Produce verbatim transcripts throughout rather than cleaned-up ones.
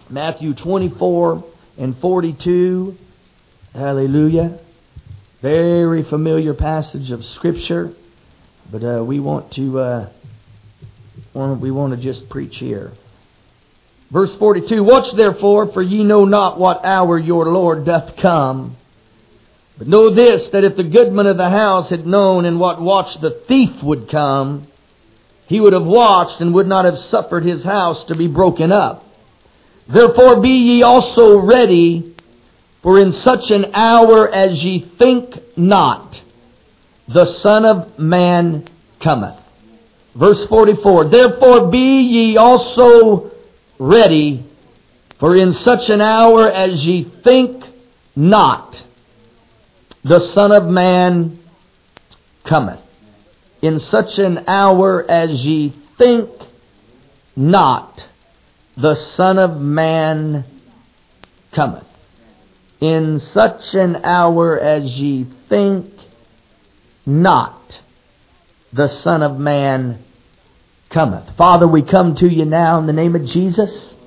Matthew twenty-four and forty-two. Hallelujah. Very familiar passage of Scripture. But uh, we want to uh, want, we want to just preach here. Verse forty-two, Watch therefore, for ye know not what hour your Lord doth come. But know this, that if the goodman of the house had known in what watch the thief would come, he would have watched and would not have suffered his house to be broken up. Therefore be ye also ready, for in such an hour as ye think not, the Son of Man cometh. Verse forty-four, Therefore be ye also ready, for in such an hour as ye think not, the Son of Man cometh. In such an hour as ye think not, the Son of Man cometh. In such an hour as ye think not, the Son of Man cometh. Father, we come to you now in the name of Jesus.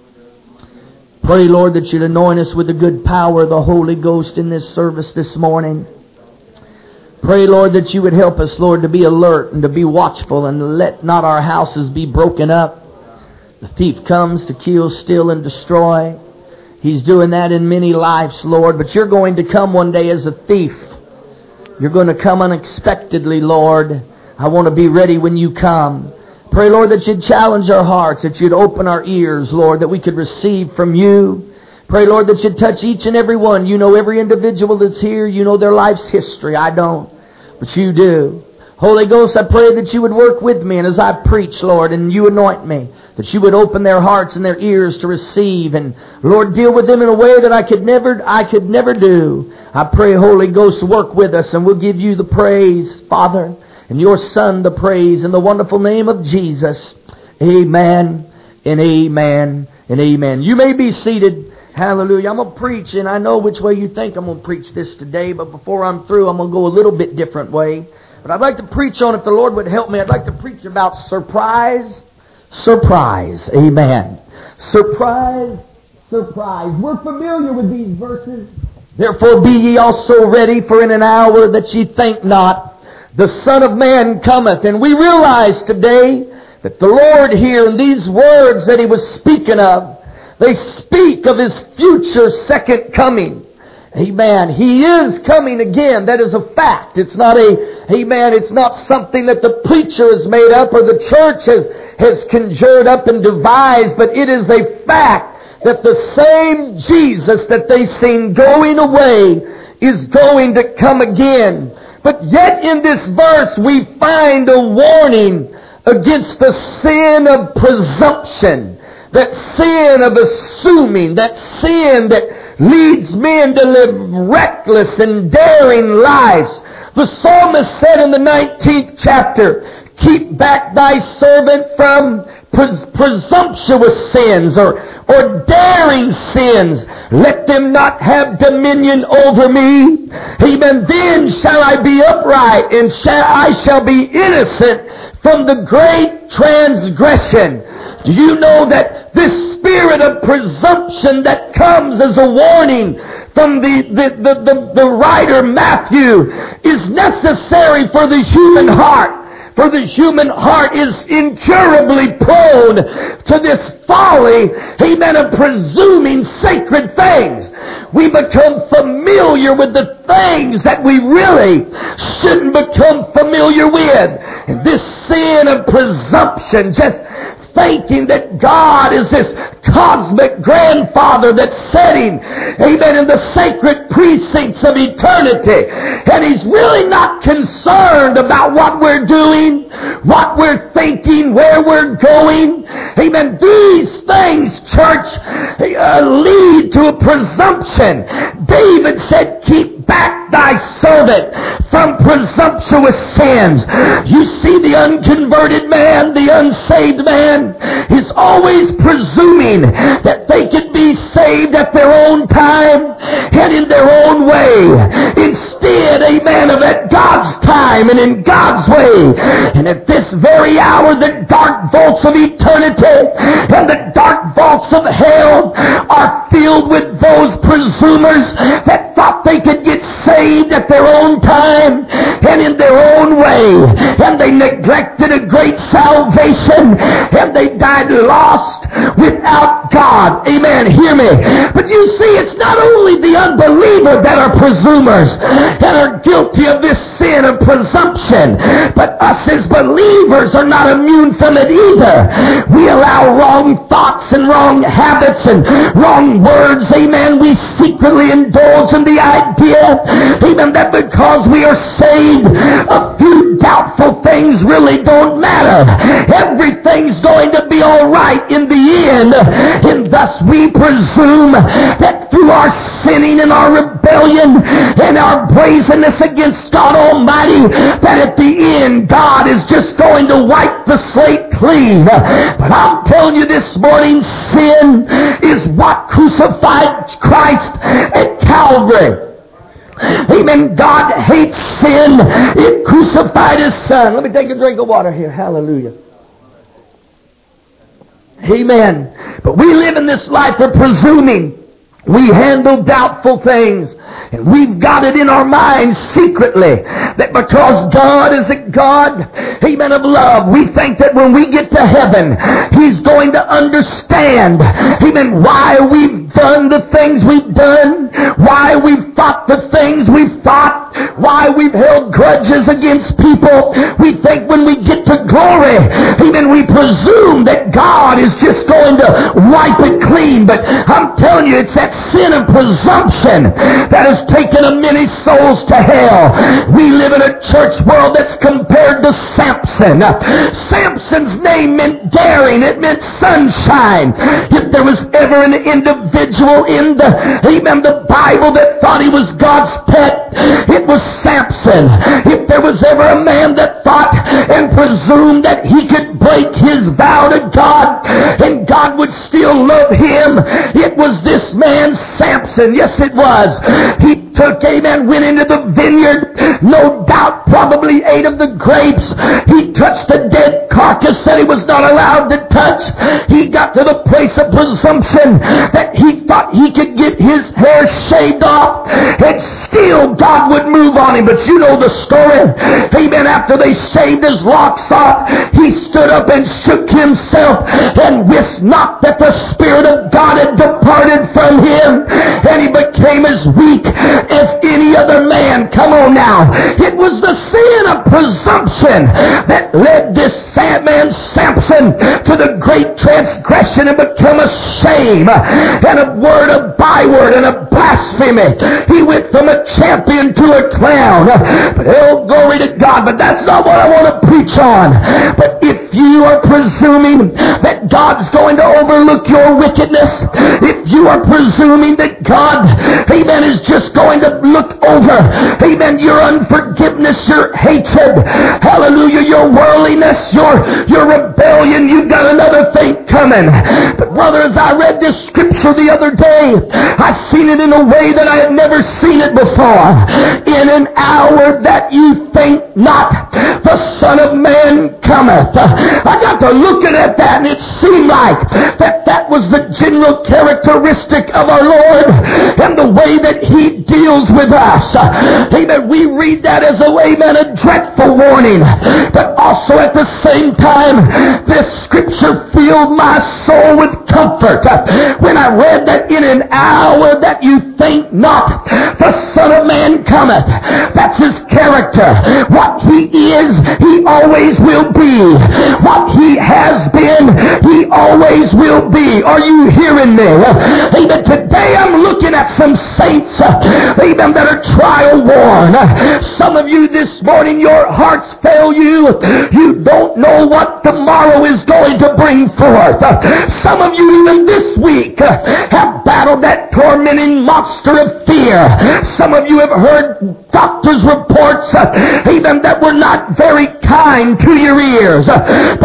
Pray, Lord, that you'd anoint us with the good power of the Holy Ghost in this service this morning. Pray, Lord, that you would help us, Lord, to be alert and to be watchful and let not our houses be broken up. The thief comes to kill, steal, and destroy. He's doing that in many lives, Lord, but you're going to come one day as a thief. You're going to come unexpectedly, Lord. I want to be ready when you come. Pray, Lord, that you'd challenge our hearts, that you'd open our ears, Lord, that we could receive from you. Pray, Lord, that you'd touch each and every one. You know every individual that's here. You know their life's history. I don't, but you do. Holy Ghost, I pray that you would work with me, and as I preach, Lord, and you anoint me, that you would open their hearts and their ears to receive, and Lord, deal with them in a way that I could never, I could never do. I pray, Holy Ghost, work with us, and we'll give you the praise, Father, and your Son the praise, in the wonderful name of Jesus. Amen, and amen, and amen. You may be seated. Hallelujah. I'm going to preach, and I know which way you think I'm going to preach this today, but before I'm through, I'm going to go a little bit different way. But I'd like to preach on, if the Lord would help me, I'd like to preach about surprise, surprise. Amen. Surprise, surprise. We're familiar with these verses. Therefore be ye also ready, for in an hour that ye think not, the Son of Man cometh. And we realize today that the Lord here, in these words that He was speaking of, they speak of His future second coming. Amen. He is coming again. That is a fact. It's not a, amen, it's not something that the preacher has made up or the church has, has conjured up and devised, but it is a fact that the same Jesus that they seen going away is going to come again. But yet in this verse we find a warning against the sin of presumption, that sin of assuming, that sin that leads men to live reckless and daring lives. The psalmist said in the nineteenth chapter, keep back thy servant from pres- presumptuous sins or, or daring sins. Let them not have dominion over me. Amen. Then shall I be upright, and shall, I shall be innocent from the great transgression. Do you know that this spirit of presumption that comes as a warning from the, the, the, the, the writer Matthew is necessary for the human heart? For the human heart is incurably prone to this folly, amen, of presuming sacred things. We become familiar with the things that we really shouldn't become familiar with. And this sin of presumption, just thinking that God is this cosmic grandfather that's sitting, amen, in the sacred precincts of eternity. And He's really not concerned about what we're doing, what we're thinking, where we're going. Amen. These things, church, uh, lead to a presumption. David said, keep back thy servant from presumptuous sins. You see, the unconverted man, the unsaved man, is always presuming that they can be saved at their own time and in their own way, instead, amen, of at God's time and in God's way. And at this very hour, the dark vaults of eternity and the dark vaults of hell presumers that thought they could get saved at their own time and in their own way, and they neglected a great salvation, and they died lost without God. Amen. Hear me. But you see, it's not only the unbeliever that are presumers and are guilty of this sin of presumption, but us as believers are not immune from it either. We allow wrong thoughts and wrong habits and wrong words. Amen. We secretly indulge in the idea, amen, that because we are saved, a few doubtful things really don't matter. Everything's going to be all right in the end. And thus we presume that through our sinning and our rebellion and our brazenness against God Almighty, that at the end God is just going to wipe the slate clean. But I'm telling you this morning, sin is what crucified Christ at Calvary. Amen. God hates sin. It crucified His Son. Let me take a drink of water here. Hallelujah. Amen. But we live in this life of presuming. We handle doubtful things. And we've got it in our minds secretly that because God is a God, amen, of love, we think that when we get to heaven, He's going to understand, amen, why we've done the things we've done, why we've thought the things we've thought, why we've held grudges against people. We think when we get to glory, amen, we presume that God is just going to wipe it clean. But I'm telling you, it's that sin of presumption that has taken a many souls to hell. We live in a church world that's compared to Samson. Samson's name meant daring. It meant sunshine. If there was ever an individual in the, amen, the Bible that thought he was God's pet, it was Samson. If there was ever a man that thought and presumed that he could break his vow to God and God would still love him, it was this man Samson. Yes, it was. He took, amen, went into the vineyard, no doubt probably ate of the grapes. He touched a dead carcass that he was not allowed to touch. He got to the place of presumption that he thought he could get his hair shaved off and still God would move on him. But you know the story. Amen. After they shaved his locks off, he stood up and shook himself and wist not that the Spirit of God had departed from him, and he became as weak as any other man. Come on now. It was the sin of presumption that led this man Samson to the great transgression and become a shame and a word, a byword, and a blasphemy. He went from a champion to a clown. But oh, glory to God. But that's not what I want to preach on. But if you are presuming that God's going to overlook your wickedness, if you are presuming that God, amen, is just going to look over, amen, your unforgiveness, your hatred, hallelujah, your worldliness, your, your rebellion, you've got another thing coming. But brother, as I read this scripture the other day, I seen it in a way that I had never seen it before. In an hour that you think not, the Son of Man cometh. I got to looking at that, and it seemed like that that was the general characteristic of our Lord and the way that He deals with us. Amen. We read that as a, amen, a dreadful warning. But also at the same time, this scripture filled my soul with comfort. When I read that in an hour that you think not, the Son of Man cometh. That's His character. What He is, He always will be. What He has been, He always will be. Are you hearing me? Amen. Today I'm looking at some saints, amen, that are trial worn. Some of you this morning, your hearts fail you. You don't know what tomorrow is going to bring forth. Some of you even this week have battled that tormenting monster of fear. Some of you have heard doctors' reports, amen, that were not very kind to your ears. But the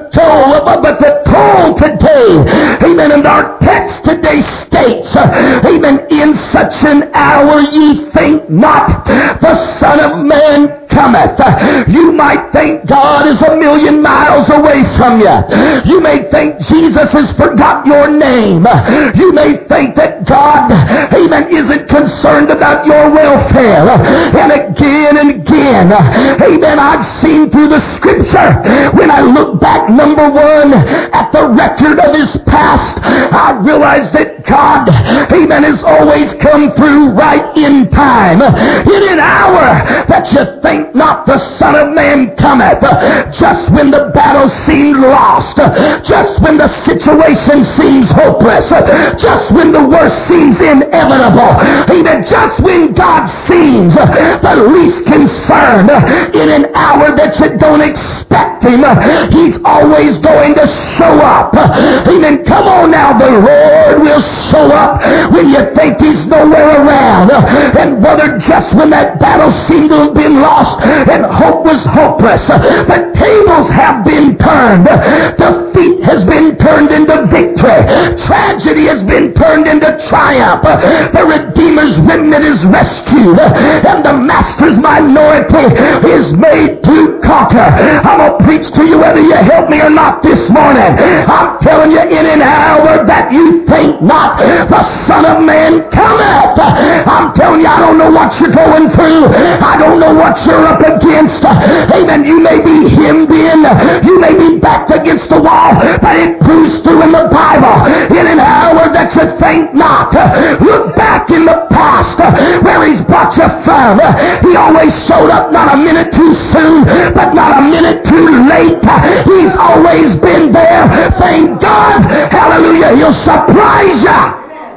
the toll, but the toll today, amen, and our text today states, amen, in such an hour ye think not the Son of Man cometh. You might think God is a million miles away from you. You may think Jesus has forgot your name. You may think that God, amen, isn't concerned about your welfare. And again and again, amen, I've seen through the scripture, when I look back, number one, at the record of his past, I realize that God, amen, has always come through right in time. In an hour that you think not the Son of Man cometh, just when the battle seemed lost, just when the situation seems hopeless, just when the worst seems inevitable, amen, just when God seems the least concerned, in an hour that you don't expect him, he's always going to show up. Amen. Come on now, the Lord will show up when you think he's nowhere around. And brother, just when that battle seemed to have been lost and hope was hopeless, the tables have been turned. Defeat has been turned into victory. Tragedy has been turned into triumph. The Redeemer's remnant is rescued, and the Master's minority is made to conquer. I'm going to preach to you whether you help me or not this morning. I'm telling you, in an hour that you think not, the Son of Man cometh. I'm telling you, I don't know what you're going through. I don't know what you're up against. Amen. You may be hemmed in. You may be backed against the wall, but it proves through in the Bible. In an hour that you think not, look back in the past where he's brought you from. He always showed up not a minute too soon, but not a minute too late. He's always been there. Thank God. Hallelujah. He'll surprise you.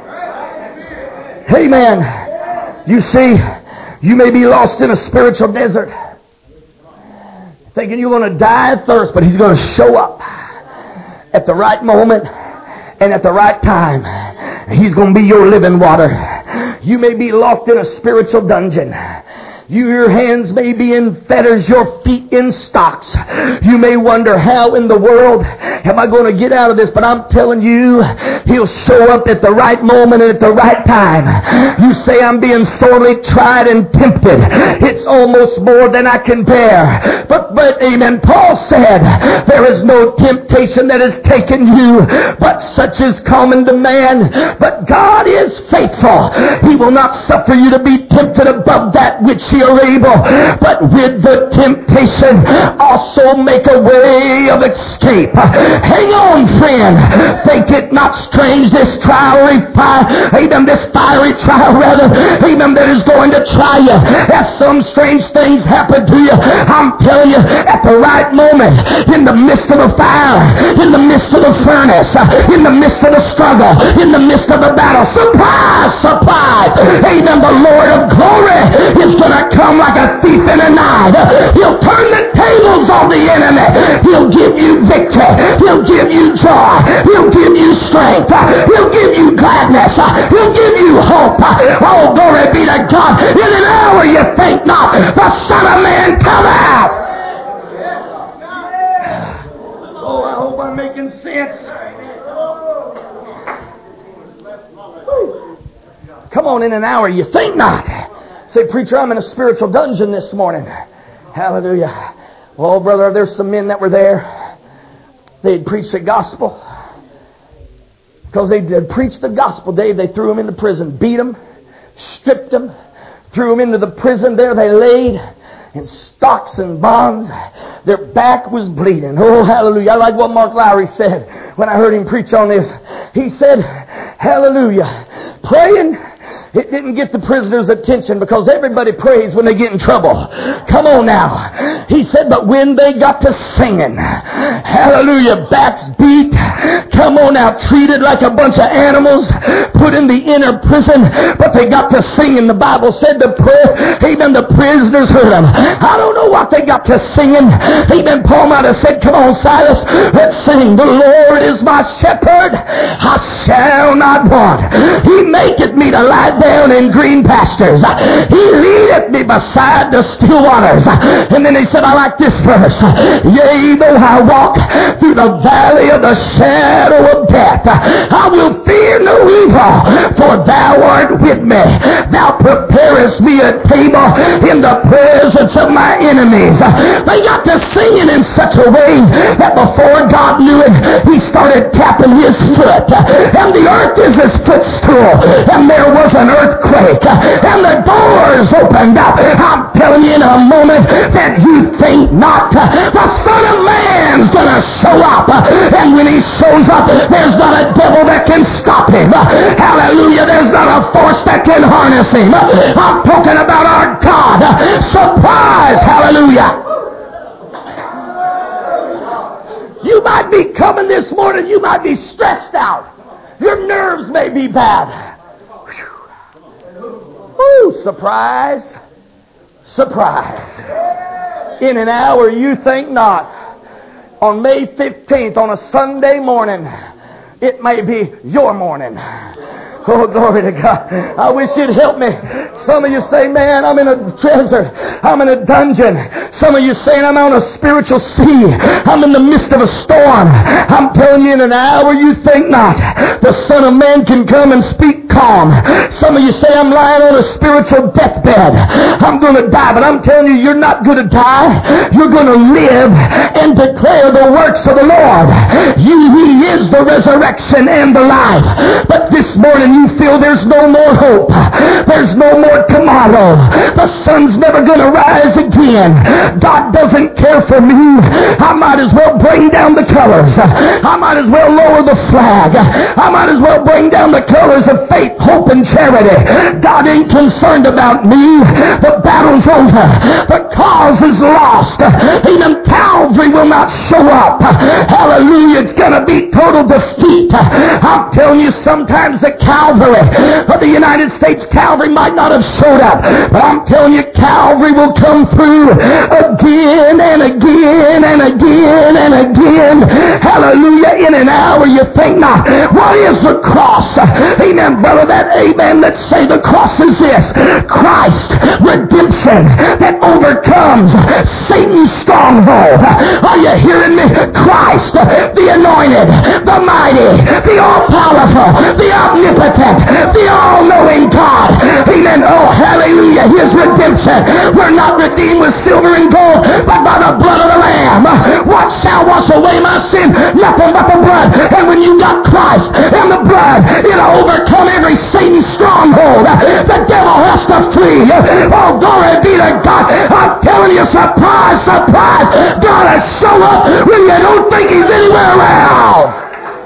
Amen. You see, you may be lost in a spiritual desert, thinking you're going to die of thirst, but he's going to show up at the right moment and at the right time. He's going to be your living water. You may be locked in a spiritual dungeon. You, your hands may be in fetters, your feet in stocks. You may wonder, how in the world am I going to get out of this? But I'm telling you, he'll show up at the right moment and at the right time. You say, I'm being sorely tried and tempted. It's almost more than I can bear. But, but, amen, Paul said, there is no temptation that has taken you, but such is common to man. But God is faithful. He will not suffer you to be tempted above that which ye are able, but with the temptation also make a way of escape. Hang on, friend. Think it not strange, this trial, amen, this fiery trial rather, amen, that is going to try you. As some strange things happen to you, I'm telling you, at the right moment, in the midst of the fire, in the midst of the furnace, in the midst of the struggle, in the midst of the battle, surprise, surprise, amen, the Lord of glory is going to come like a thief in the night. He'll turn the tables on the enemy. He'll give you victory. He'll give you joy. He'll give you strength. He'll give you gladness. He'll give you hope. Oh, glory be to God. In an hour you think not, the Son of Man come out. Oh, I hope I'm making sense. Woo. Come on, in an hour you think not. Say, preacher, I'm in a spiritual dungeon this morning. Hallelujah. Oh, brother, there's some men that were there. They'd preached the gospel. Because they did preach the gospel, Dave, they threw them into prison, beat them, stripped them, threw them into the prison. There they laid in stocks and bonds. Their back was bleeding. Oh, hallelujah. I like what Mark Lowry said when I heard him preach on this. He said, hallelujah, praying, it didn't get the prisoners' attention because everybody prays when they get in trouble. Come on now. He said, but when they got to singing, hallelujah, backs beat, come on now, treated like a bunch of animals, put in the inner prison, but they got to singing. The Bible said the prayer, amen, the prisoners heard them. I don't know what they got to singing. Amen. Paul might have said, come on, Silas, let's sing. The Lord is my shepherd, I shall not want. He maketh me to lie down in green pastures. He leadeth me beside the still waters. And then he said, I like this verse. Yea, though I walk through the valley of the shadow of death, I will fear no evil, for thou art with me. Thou preparest me a table in the presence of my enemies. They got to singing in such a way that before God knew it, he started tapping his foot. And the earth is his footstool. And there was an earthquake. And the doors opened up. I'm telling you in a moment that you think not. The Son of Man's going to show up. And when he shows up, there's not a devil that can stop him. Hallelujah. There's not a force that can harness him. I'm talking about our God. Surprise. Hallelujah. You might be coming this morning. You might be stressed out. Your nerves may be bad. Woo, surprise. Surprise. In an hour you think not. On May fifteenth, on a Sunday morning, it may be your morning. Oh, glory to God. I wish you'd help me. Some of you say, man, I'm in a desert. I'm in a dungeon. Some of you saying, I'm on a spiritual sea. I'm in the midst of a storm. I'm telling you, in an hour you think not. The Son of Man can come and speak calm. Some of you say, I'm lying on a spiritual deathbed. I'm going to die. But I'm telling you, you're not going to die. You're going to live and declare the works of the Lord. You, He is the resurrection and the life. But this morning, you feel there's no more hope. There's no more tomorrow. The sun's never going to rise again. God doesn't care for me. I might as well bring down the colors. I might as well lower the flag. I might as well bring down the colors of faith, hope, and charity. God ain't concerned about me. The battle's over. The cause is lost. Even Calvary will not show up. Hallelujah. It's going to be total defeat. I'm telling you, sometimes the Calvary of the United States Calvary might not have showed up, but I'm telling you, Calvary will come through again and again and again and again. Hallelujah. In an hour you think not. What is the cross? Amen, brother. That amen. Let's say the cross is this: Christ, redemption that overcomes Satan's stronghold. Are you hearing me? Christ, the anointed, the mighty, the all-powerful, the omnipotent, the all-knowing God. Amen. Oh, hallelujah. His redemption. We're not redeemed with silver and gold, but by the blood of the Lamb. What shall wash away my sin? Nothing but the blood. And when you got Christ and the blood, it'll overcome every Satan stronghold. The devil has to flee. Oh, glory be to God. I'm telling you, surprise, surprise. God has show up when you don't think He's anywhere around.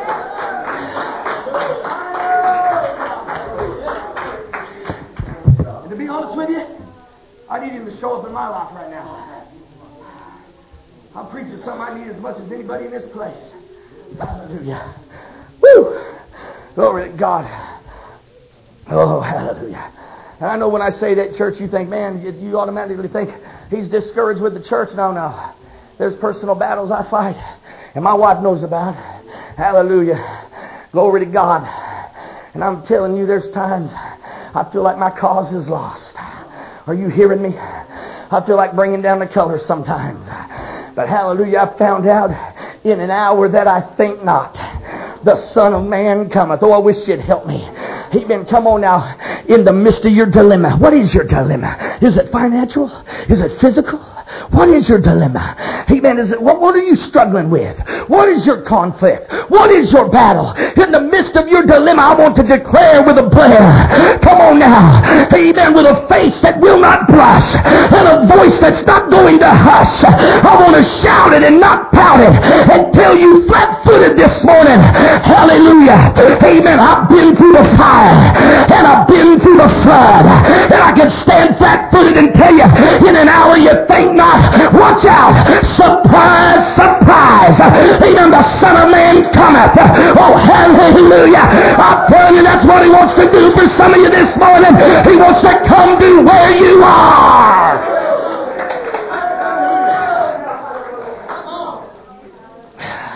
With you, I need Him to show up in my life right now. I'm preaching something I need as much as anybody in this place. Hallelujah. Woo! Glory to God. Oh, hallelujah. And I know when I say that, church, you think, man, you, you automatically think he's discouraged with the church. No, no. There's personal battles I fight, and my wife knows about. Hallelujah. Glory to God. And I'm telling you, there's times I feel like my cause is lost. Are you hearing me? I feel like bringing down the colors sometimes. But hallelujah, I found out in an hour that I think not, the Son of Man cometh. Oh, I wish you'd help me. Amen. Come on now. In the midst of your dilemma. What is your dilemma? Is it financial? Is it physical? What is your dilemma? Amen. Is it, what, what are you struggling with? What is your conflict? What is your battle? In the midst of your dilemma, I want to declare with a blare. Come on now. Amen. With a face that will not blush and a voice that's not going to hush. I want to shout it and not pout it and tell you flat-footed this morning. Hallelujah. Amen. I've been through the fire and I've been through the flood, and I can stand flat-footed and tell you, in an hour you think not. Watch out. Surprise, surprise. Even the Son of Man cometh. Oh, hallelujah. I'm telling you, that's what He wants to do for some of you this morning. He wants to come to where you are.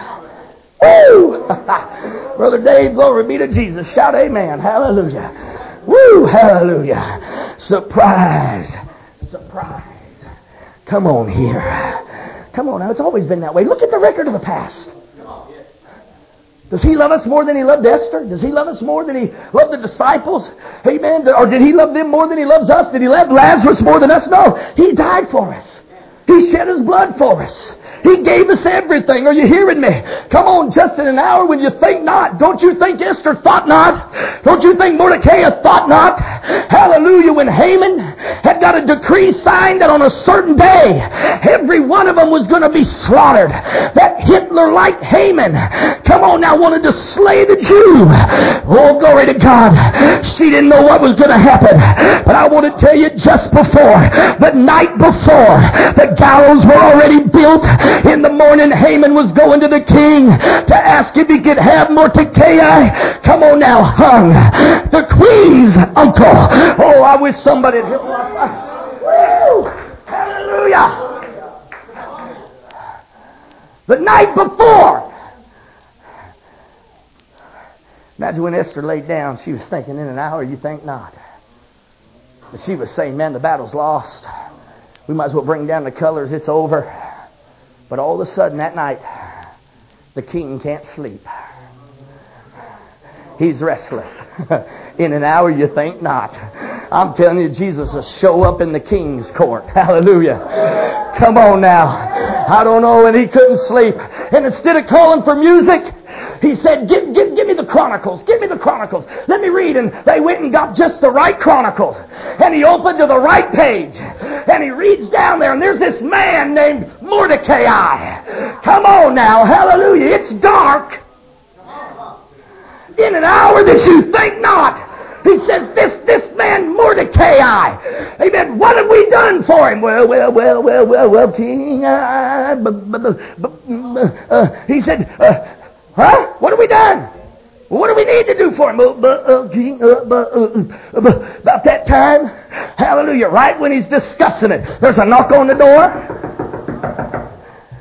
Woo! Brother Dave, glory be to Jesus. Shout amen. Hallelujah. Woo, hallelujah. Surprise. Surprise. Come on here. Come on now. It's always been that way. Look at the record of the past. Does he love us more than he loved Esther? Does he love us more than he loved the disciples? Amen. Or did he love them more than he loves us? Did he love Lazarus more than us? No. He died for us. He shed his blood for us. He gave us everything. Are you hearing me? Come on, just in an hour when you think not. Don't you think Esther thought not? Don't you think Mordecai thought not? Hallelujah. When Haman had got a decree signed that on a certain day, every one of them was going to be slaughtered. That Hitler-like Haman, come on now, wanted to slay the Jew. Oh, glory to God. She didn't know what was going to happen. But I want to tell you, just before, the night before, the gallows were already built. In the morning, Haman was going to the king to ask if he could have Mordecai. Come on now, hung. The queen's uncle. Oh, I wish somebody had hit my... Woo! Hallelujah! The night before. Imagine when Esther laid down, she was thinking, in an hour, you think not. But she was saying, man, the battle's lost. We might as well bring down the colors. It's over. But all of a sudden that night, the king can't sleep. He's restless. In an hour you think not. I'm telling you, Jesus will show up in the king's court. Hallelujah. Come on now. I don't know, and he couldn't sleep. And instead of calling for music, he said, give, give, give me the Chronicles. Give me the Chronicles. Let me read. And they went and got just the right Chronicles. And he opened to the right page. And he reads down there. And there's this man named Mordecai. Come on now. Hallelujah. It's dark. In an hour that you think not. He says, this this man Mordecai. Amen. What have we done for him? Well, well, well, well, well, well, King. Uh, b- b- b- b- uh, he said, uh, huh? What have we done? What do we need to do for him? Uh, uh, King, uh, uh, uh, uh, about that time, hallelujah, right when he's discussing it, there's a knock on the door.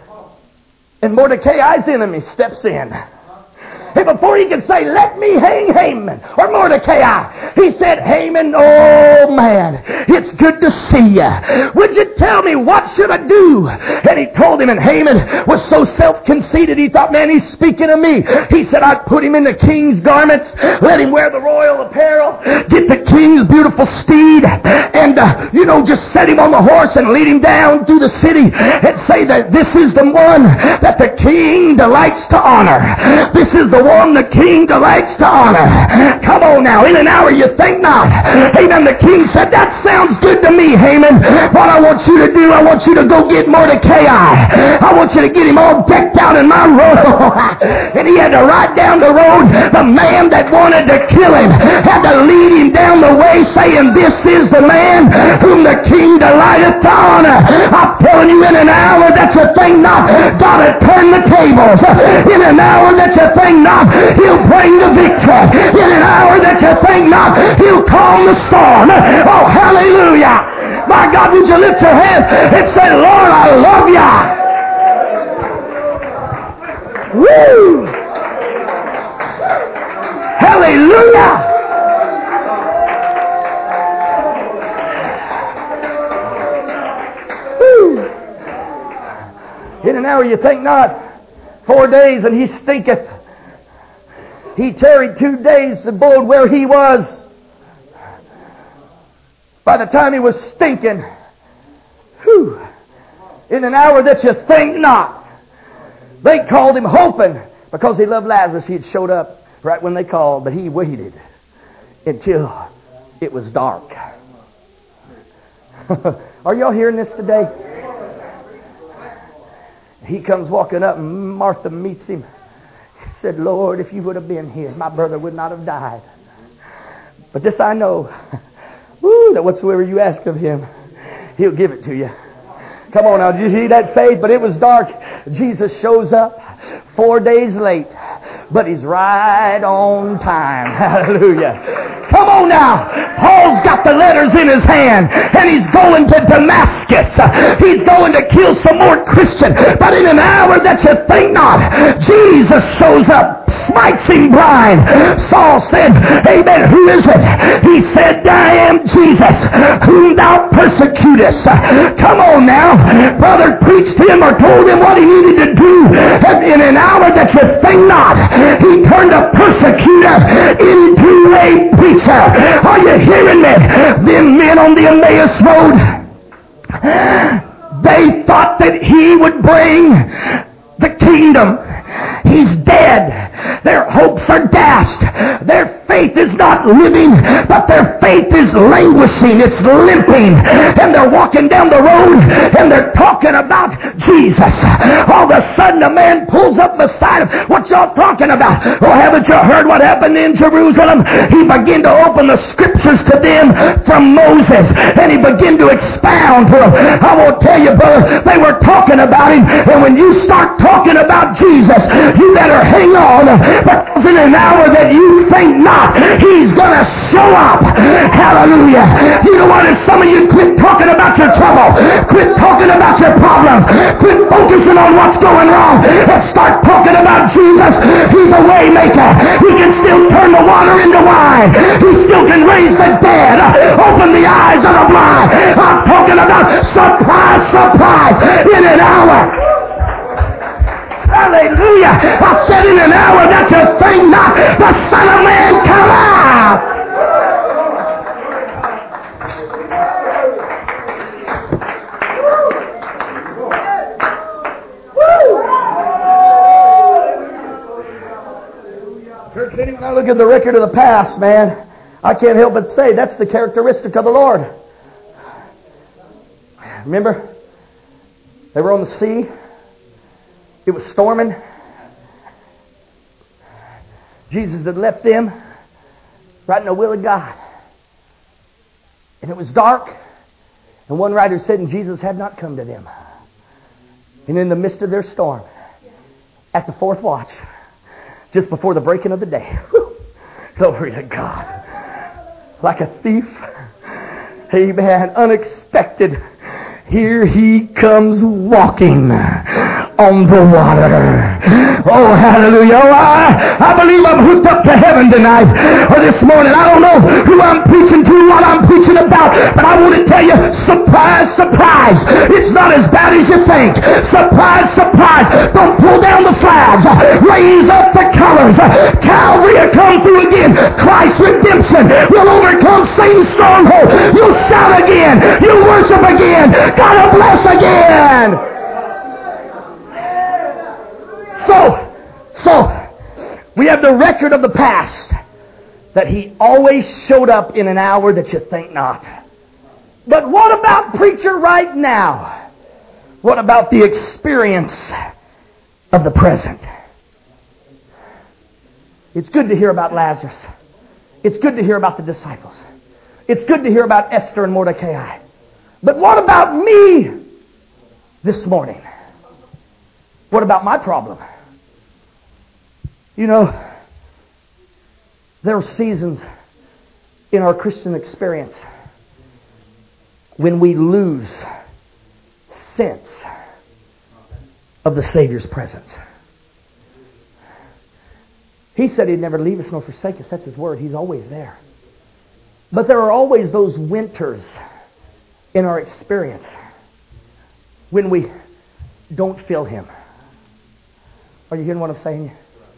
And Mordecai's enemy steps in. And before he could say, let me hang Haman or Mordecai, he said, Haman, oh man, it's good to see you. Would you tell me what should I do? And he told him, and Haman was so self-conceited, he thought, man, he's speaking of me. He said, I'd put him in the king's garments, let him wear the royal apparel, get the king's beautiful steed, and, uh, you know, just set him on the horse and lead him down through the city and say that this is the one that the king delights to honor. This is the one the king delights to honor. Come on now, in an hour you think not. Amen. The king said, that sounds good to me, Haman. What I want you to do, I want you to go get Mordecai. I want you to get him all decked out in my robe. And he had to ride down the road. The man that wanted to kill him had to lead him down the way saying, this is the man whom the king delighteth to honor. I'm telling you, in an hour that you think not, God will turn the tables. In an hour that you think not, he'll bring the victory. In an hour that you think not, he'll calm the storm. Oh, hallelujah. My God, would you lift your hands and say, Lord, I love you. Woo! Hallelujah. Woo! In an hour you think not. Four days and he stinketh. He tarried two days abode where he was. By the time he was stinking, whew, in an hour that you think not, they called him hoping because he loved Lazarus. He had showed up right when they called, but he waited until it was dark. Are y'all hearing this today? He comes walking up and Martha meets him. He said, Lord, if you would have been here, my brother would not have died. But this I know, woo, that whatsoever you ask of him, he'll give it to you. Come on now, did you see that faith? But it was dark. Jesus shows up four days late, but he's right on time. Hallelujah. Come on now. Paul's got the letters in his hand, and he's going to Damascus. He's going to kill some more Christians. But in an hour that you think not, Jesus shows up, smites him blind. Saul said, amen, who is it? He said, persecute us. Come on now. Brother preached him or told him what he needed to do. And in an hour that you think not, he turned a persecutor into a preacher. Are you hearing me? Them men on the Emmaus Road, they thought that he would bring the kingdom. He's dead. Their hopes are dashed. Their faith is not living, but their faith is languishing. It's limping. And they're walking down the road and they're talking about Jesus. All of a sudden a man pulls up beside him. What y'all talking about? Oh, haven't you heard what happened in Jerusalem? He began to open the scriptures to them from Moses. And he began to expound to them. I will tell you, brother, they were talking about him. And when you start talking about Jesus, you better hang on, because in an hour that you think not, he's going to show up. Hallelujah. You know what? If some of you quit talking about your trouble, quit talking about your problem, quit focusing on what's going wrong, and start talking about Jesus. He's a way maker. He can still turn the water into wine. He still can raise the dead, open the eyes of the blind. I'm talking about surprise, surprise in an hour. Hallelujah. I said in an hour that you think not, the Son of Man come out. Church, when I look at the record of the past, man, I can't help but say that's the characteristic of the Lord. Remember? They were on the sea. It was storming. Jesus had left them right in the will of God. And it was dark. And one writer said, and Jesus had not come to them. And in the midst of their storm, at the fourth watch, just before the breaking of the day, glory to God, like a thief, amen, unexpected, here he comes walking on the water. Oh, hallelujah. Oh, I, I believe I'm hooked up to heaven tonight or this morning. I don't know who I'm preaching to, what I'm preaching about, but I want to tell you, surprise, surprise. It's not as bad as you think. Surprise, surprise. Don't pull down the flags. Raise up the colors. Calvary will come through again. Christ's redemption will overcome Satan's stronghold. You'll shout again. You'll worship again. God will bless again. So, so, we have the record of the past that he always showed up in an hour that you think not. But what about preacher right now? What about the experience of the present? It's good to hear about Lazarus. It's good to hear about the disciples. It's good to hear about Esther and Mordecai. But what about me this morning? What about my problem? You know, there are seasons in our Christian experience when we lose sense of the Savior's presence. He said he'd never leave us nor forsake us. That's his word. He's always there. But there are always those winters in our experience when we don't feel him. Are you hearing what I'm saying?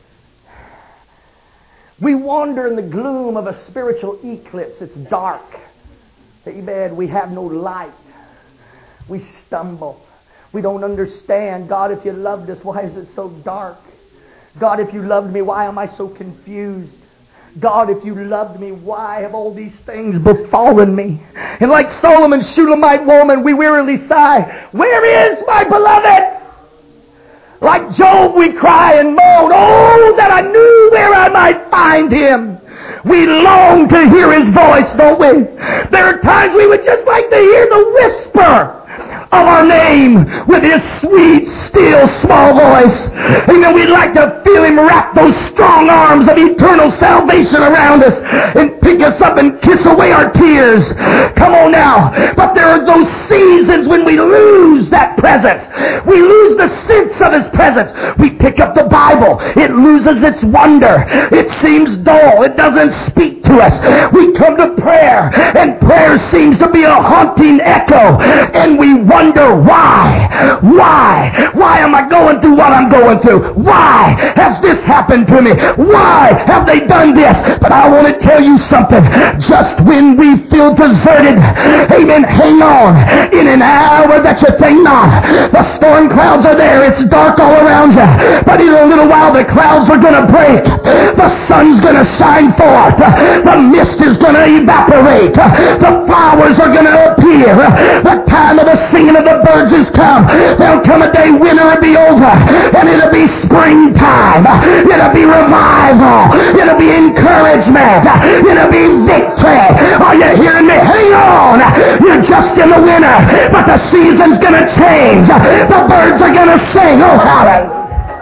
We wander in the gloom of a spiritual eclipse. It's dark. Amen. We have no light. We stumble. We don't understand. God, if you loved us, why is it so dark? God, if you loved me, why am I so confused? God, if you loved me, why have all these things befallen me? And like Solomon's Shulamite woman, we wearily sigh, where is my beloved? Like Job, we cry and moan, oh, that I knew where I might find him. We long to hear his voice, don't we? There are times we would just like to hear the whisper of our name with his sweet, still, small voice. Amen. We'd like to feel him wrap those strong arms of eternal salvation around us and pick us up and kiss away our tears. Come on now. But there are those seasons when we lose that presence. We lose the sense of his presence. We pick up the Bible. It loses its wonder. It seems dull. It doesn't speak to us. We come to prayer, and prayer seems to be be a haunting echo, and we wonder why. Why? Why am I going through what I'm going through? Why has this happened to me? Why have they done this? But I want to tell you something. Just when we feel deserted, amen, hang on. In an hour that you think not, the storm clouds are there. It's dark all around you. But in a little while, the clouds are going to break. The sun's going to shine forth. The mist is going to evaporate. The flowers are going to appear. The time of the singing of the birds has come. There'll come a day winter will be over, and it'll be springtime. It'll be revival. It'll be encouragement. It'll be victory. Are you hearing me? Hang on. You're just in the winter, but the season's going to change. The birds are going to sing. Oh, hallelujah.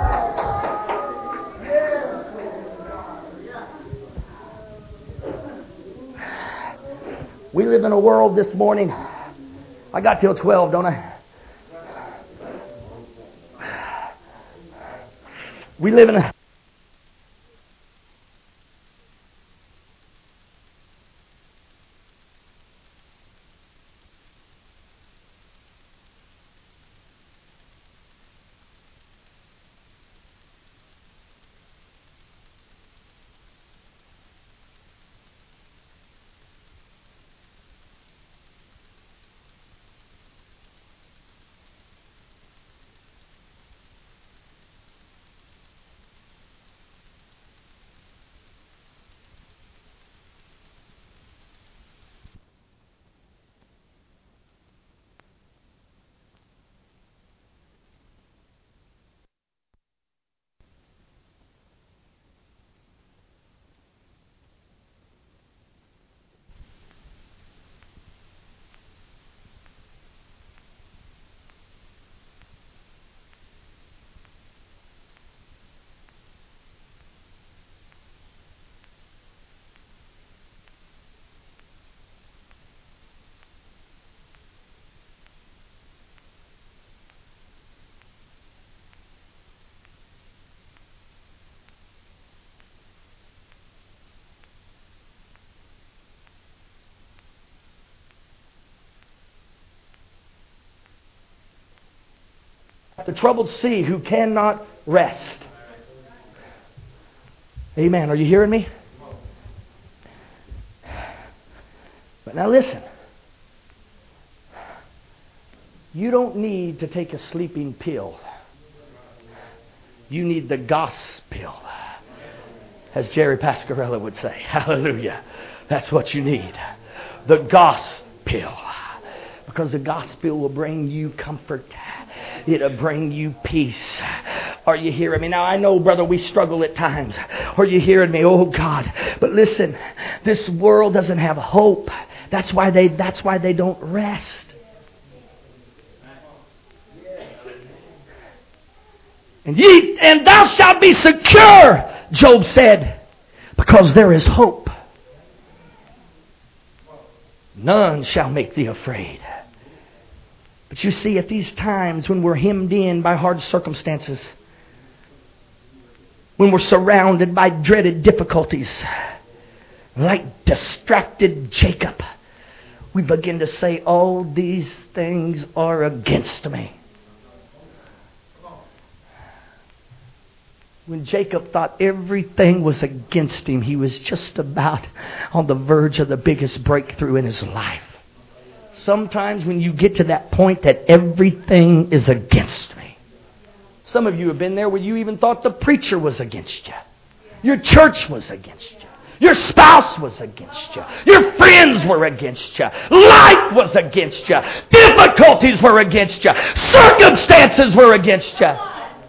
We live in a world this morning. I got till twelve, don't I? We live in a the troubled sea who cannot rest. Amen. Are you hearing me? But now listen. You don't need to take a sleeping pill. You need the gospel, as Jerry Pascarella would say. Hallelujah. That's what you need. The gospel. Because the gospel will bring you comfort. It'll bring you peace. Are you hearing me? Now I know, brother, we struggle at times. Are you hearing me? Oh God. But listen, this world doesn't have hope. That's why they that's why they don't rest. And ye and thou shalt be secure, Job said, because there is hope. None shall make thee afraid. But you see, at these times when we're hemmed in by hard circumstances, when we're surrounded by dreaded difficulties, like distracted Jacob, we begin to say, all these things are against me. When Jacob thought everything was against him, he was just about on the verge of the biggest breakthrough in his life. Sometimes when you get to that point that everything is against me. Some of you have been there where you even thought the preacher was against you. Your church was against you. Your spouse was against you. Your friends were against you. Life was against you. Difficulties were against you. Circumstances were against you.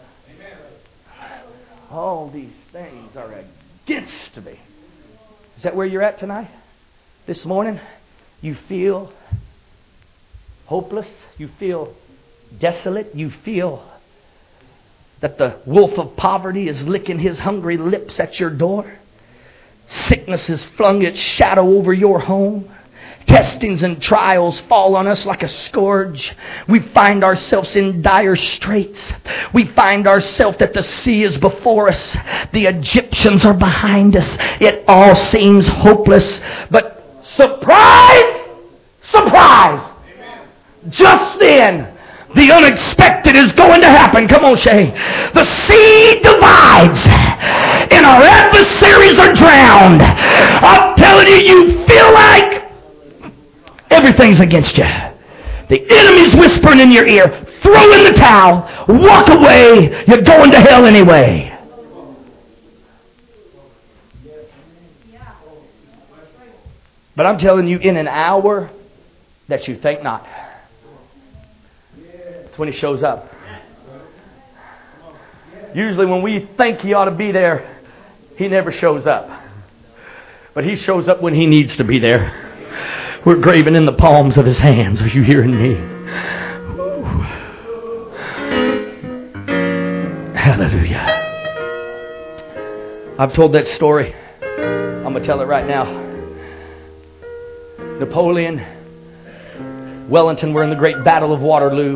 All these things are against me. Is that where you're at tonight? This morning? You feel hopeless. You feel desolate. You feel that the wolf of poverty is licking his hungry lips at your door. Sickness has flung its shadow over your home. Testings and trials fall on us like a scourge. We find ourselves in dire straits. We find ourselves that the sea is before us. The Egyptians are behind us. It all seems hopeless. But surprise! Surprise! Just then, the unexpected is going to happen. Come on, Shay. The sea divides and our adversaries are drowned. I'm telling you, you feel like everything's against you. The enemy's whispering in your ear. Throw in the towel. Walk away. You're going to hell anyway. But I'm telling you, in an hour that you think not, that's when he shows up. Usually when we think he ought to be there, he never shows up. But he shows up when he needs to be there. We're graven in the palms of his hands. Are you hearing me? Ooh. Hallelujah. I've told that story. I'm going to tell it right now. Napoleon, Wellington were in the great Battle of Waterloo.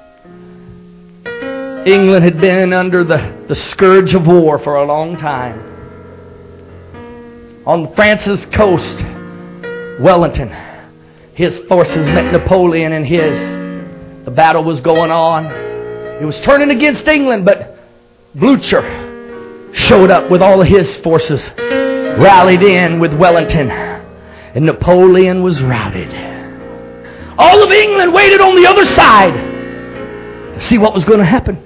England had been under the, the scourge of war for a long time. On France's coast, Wellington, his forces met Napoleon and his. The battle was going on. It was turning against England, but Blucher showed up with all of his forces, rallied in with Wellington, and Napoleon was routed. All of England waited on the other side to see what was going to happen.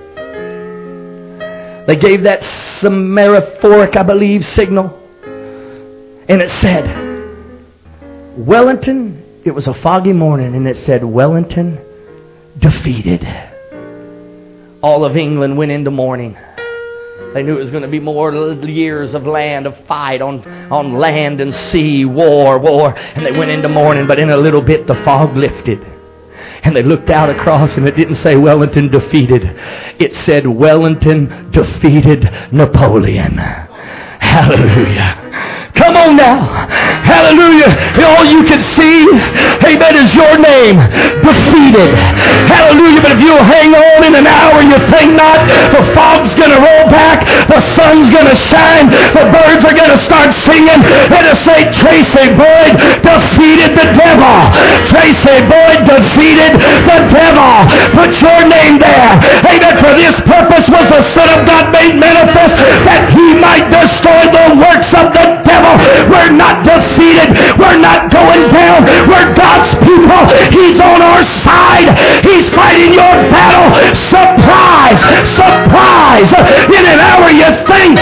They gave that semaphoric, I believe, signal, and it said, Wellington, it was a foggy morning, and it said, Wellington defeated. All of England went into mourning. They knew it was going to be more years of land, of fight on, on land and sea, war, war. And they went into mourning, but in a little bit the fog lifted. And they looked out across, and it didn't say Wellington defeated. It said Wellington defeated Napoleon. Hallelujah. Come on now. Hallelujah. All you can see, amen, is your name defeated. Hallelujah. But if you'll hang on in an hour, you think not, the fog's going to roll back, the sun's going to shine, the birds are going to start singing, and to say, Tracy Boyd defeated the devil. Tracy Boyd defeated the devil. Put your name there. Amen. For this purpose was the Son of God made manifest, that he might destroy the works of the devil. We're not defeated. We're not going down. We're God's people. He's on our side. He's fighting your battle. Surprise! Surprise! In an hour you think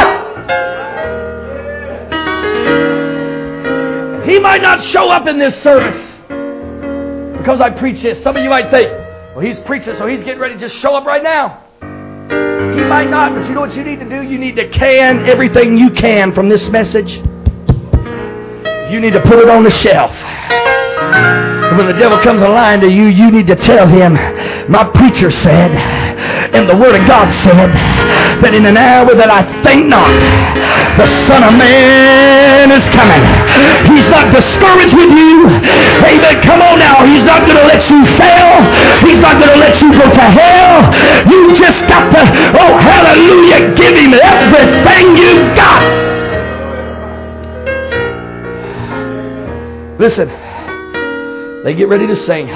not. He might not show up in this service because I preach this. Some of you might think, well, he's preaching, so he's getting ready to just show up right now. He might not, but you know what you need to do? You need to can everything you can from this message. You need to put it on the shelf. And when the devil comes a line to you, you need to tell him, my preacher said, and the Word of God said, that in an hour that I think not, the Son of Man is coming. He's not discouraged with you. Amen. Come on now. He's not going to let you fail. He's not going to let you go to hell. You just got to, oh, hallelujah, give him everything you've got. Listen, they get ready to sing.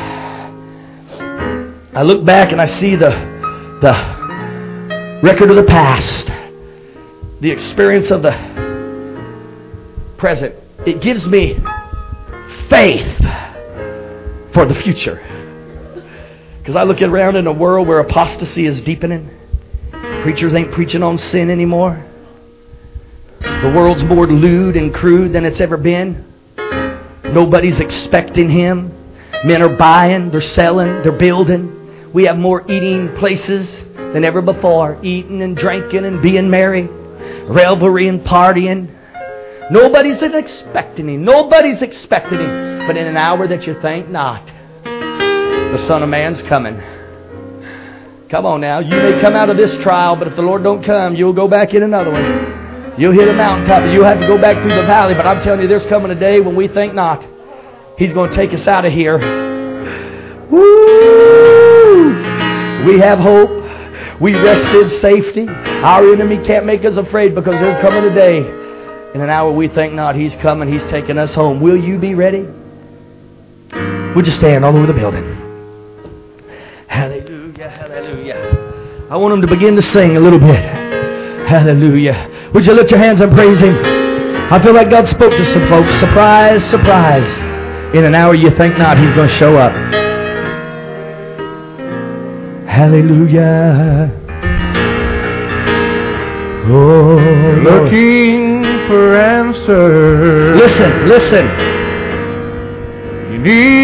I look back and I see the, the record of the past, the experience of the present. It gives me faith for the future. Because I look around in a world where apostasy is deepening. Preachers ain't preaching on sin anymore. The world's more lewd and crude than it's ever been. Nobody's expecting him. Men are buying, they're selling, they're building. We have more eating places than ever before. Eating and drinking and being merry. Revelry and partying. Nobody's expecting him. Nobody's expecting him. But in an hour that you think not, the Son of Man's coming. Come on now. You may come out of this trial, but if the Lord don't come, you'll go back in another one. You'll hit a mountaintop and you'll have to go back through the valley. But I'm telling you, there's coming a day when we think not. He's going to take us out of here. Woo! We have hope. We rest in safety. Our enemy can't make us afraid because there's coming a day. In an hour we think not, he's coming. He's taking us home. Will you be ready? Would you stand all over the building? Hallelujah, hallelujah. I want them to begin to sing a little bit. Hallelujah. Would you lift your hands and praise Him? I feel like God spoke to some folks. Surprise, surprise. In an hour you think not, He's going to show up. Hallelujah. Oh, looking for answers. Listen, listen. You need